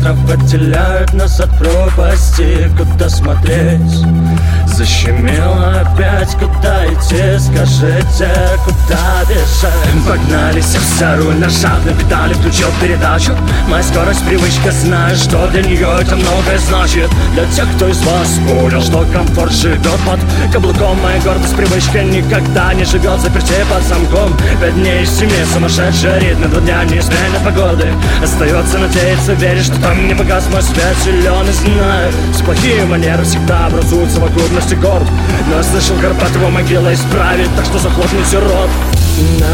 окна отделяют нас от пропасти. Куда смотреть? Защемило опять, куда идти? Скажите, куда бежать? Погнались вся руль, нажал на педали, включил передачу. Моя скорость, привычка, знаю, что для нее это многое значит. Для тех, кто из вас понял, что комфорт живет под каблуком, моя гордость, привычка никогда не живет заперти под замком. 5 дней из 7, сумасшедший ритм, 2 дня неизменной погоды. Остается надеяться, верить, что там не погас мой свет зеленый. Знаю, с плохие манеры всегда образуют совокупности горд, но я слышал, Горбатова могила исправит, так что захлопните рот. На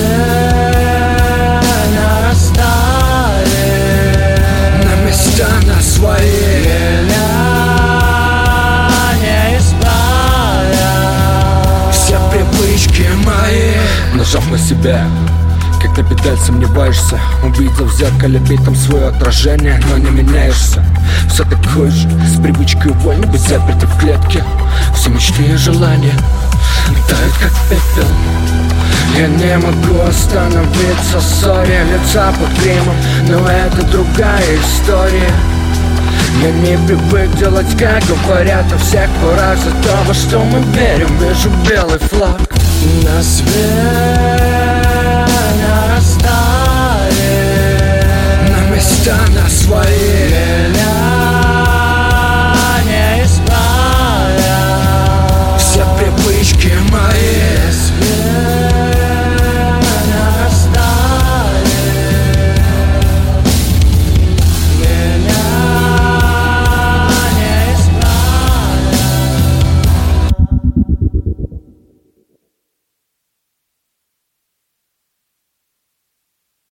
свет нарастает, на места на свои меня не исправят все привычки мои. Нажав на себя, как на педаль сомневаешься, увидел в зеркале битом свое отражение, но не меняешься. Все такой же, с привычкой вольно быть заперти в клетке. Все мечты и желания тают как пепел. Я не могу остановиться, сори, лица под гримом, но это другая история. Я не привык делать, как говорят о всех порах, за то, во что мы верим, вижу белый флаг. На свет нарастает, на места на свои